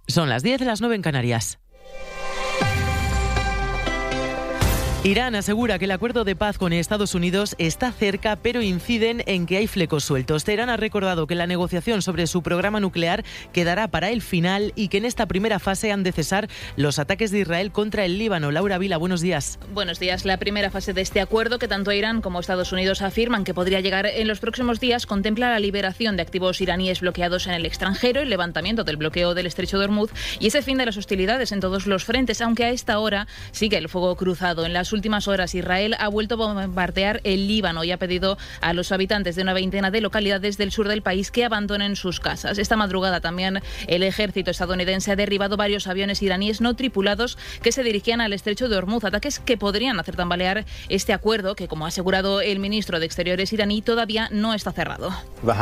Son las 10, las 9 en Canarias. Irán asegura que el acuerdo de paz con Estados Unidos está cerca, pero inciden en que hay flecos sueltos. Teherán ha recordado que la negociación sobre su programa nuclear quedará para el final y que en esta primera fase han de cesar los ataques de Israel contra el Líbano. Laura Vila, buenos días. Buenos días. La primera fase de este acuerdo, que tanto Irán como Estados Unidos afirman que podría llegar en los próximos días, contempla la liberación de activos iraníes bloqueados en el extranjero, el levantamiento del bloqueo del estrecho de Hormuz y ese fin de las hostilidades en todos los frentes, aunque a esta hora sigue el fuego cruzado. En las últimas horas, Israel ha vuelto a bombardear el Líbano y ha pedido a los habitantes de una veintena de localidades del sur del país que abandonen sus casas. Esta madrugada también el ejército estadounidense ha derribado varios aviones iraníes no tripulados que se dirigían al estrecho de Hormuz, ataques que podrían hacer tambalear este acuerdo que, como ha asegurado el ministro de Exteriores iraní, todavía no está cerrado.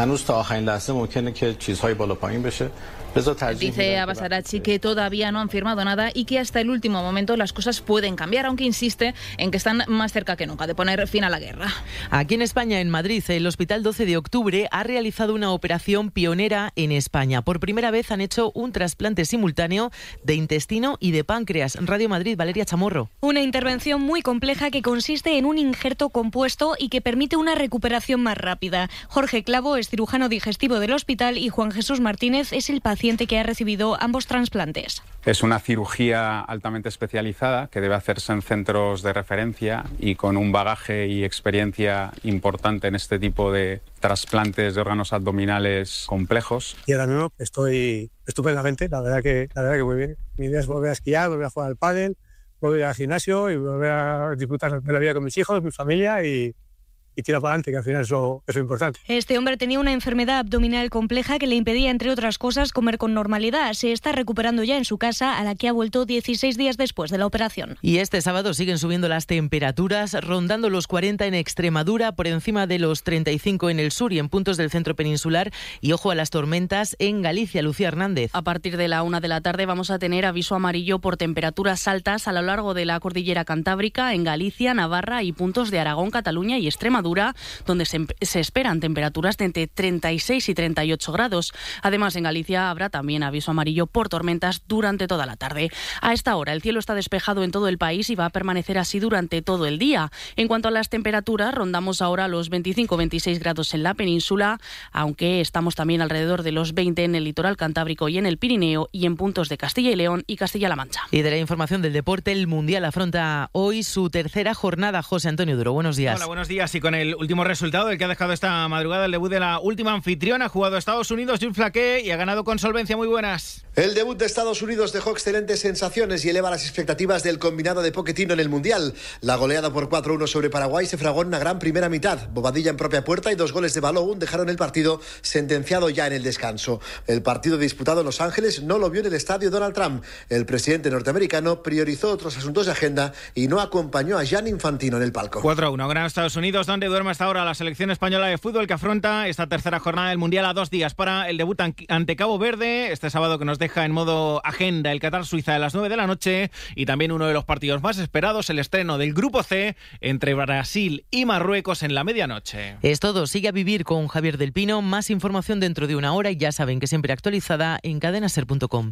Dice Abbas Araghchi que todavía no han firmado nada y que hasta el último momento las cosas pueden cambiar, aunque insiste en que están más cerca que nunca de poner fin a la guerra. Aquí en España, en Madrid, el Hospital 12 de Octubre ha realizado una operación pionera en España. Por primera vez han hecho un trasplante simultáneo de intestino y de páncreas. Radio Madrid, Valeria Chamorro. Una intervención muy compleja que consiste en un injerto compuesto y que permite una recuperación más rápida. Jorge Clavo es cirujano digestivo del hospital y Juan Jesús Martínez es el paciente que ha recibido ambos trasplantes. Es una cirugía altamente especializada que debe hacerse en centros de referencia y con un bagaje y experiencia importante en este tipo de trasplantes de órganos abdominales complejos. Y ahora mismo estoy estupendamente, la verdad que muy bien. Mi idea es volver a esquiar, volver a jugar al pádel, volver al gimnasio y volver a disfrutar de la vida con mis hijos, mi familia y tira para adelante, que al final eso es importante. Este hombre tenía una enfermedad abdominal compleja que le impedía, entre otras cosas, comer con normalidad. Se está recuperando ya en su casa, a la que ha vuelto 16 días después de la operación. Y este sábado siguen subiendo las temperaturas, rondando los 40 en Extremadura, por encima de los 35 en el sur y en puntos del centro peninsular. Y ojo a las tormentas en Galicia. Lucía Hernández. A partir de la 1 de la tarde vamos a tener aviso amarillo por temperaturas altas a lo largo de la cordillera cantábrica, en Galicia, Navarra y puntos de Aragón, Cataluña y Extremadura, donde se esperan temperaturas de entre 36 y 38 grados. Además, en Galicia habrá también aviso amarillo por tormentas durante toda la tarde. A esta hora, el cielo está despejado en todo el país y va a permanecer así durante todo el día. En cuanto a las temperaturas, rondamos ahora los 25-26 grados en la península, aunque estamos también alrededor de los 20 en el litoral cantábrico y en el Pirineo y en puntos de Castilla y León y Castilla-La Mancha. Y de la información del deporte, el Mundial afronta hoy su tercera jornada. José Antonio Duro, buenos días. Hola, buenos días. Y con el último resultado, el que ha dejado esta madrugada el debut de la última anfitriona, ha jugado Estados Unidos, Jules Flaquet, y ha ganado con solvencia. Muy buenas. El debut de Estados Unidos dejó excelentes sensaciones y eleva las expectativas del combinado de Pochettino en el Mundial. La goleada por 4-1 sobre Paraguay se fragó en una gran primera mitad. Bobadilla en propia puerta y 2 goles de Balogun dejaron el partido sentenciado ya en el descanso. El partido disputado en Los Ángeles no lo vio en el estadio Donald Trump. El presidente norteamericano priorizó otros asuntos de agenda y no acompañó a Gianni Infantino en el palco. 4-1, ganó Estados Unidos, donde duerme hasta ahora la selección española de fútbol, que afronta esta tercera jornada del Mundial a 2 días para el debut ante Cabo Verde, este sábado, que nos deja en modo agenda el Qatar-Suiza a las 9 de la noche, y también uno de los partidos más esperados, el estreno del Grupo C entre Brasil y Marruecos en la medianoche. Es todo, sigue a vivir con Javier del Pino. Más información dentro de una hora y ya saben que siempre actualizada en cadenaser.com.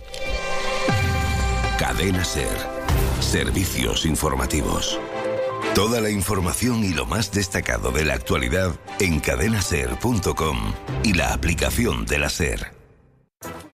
Cadena Ser. Servicios informativos. Toda la información y lo más destacado de la actualidad en cadenaser.com y la aplicación de la SER.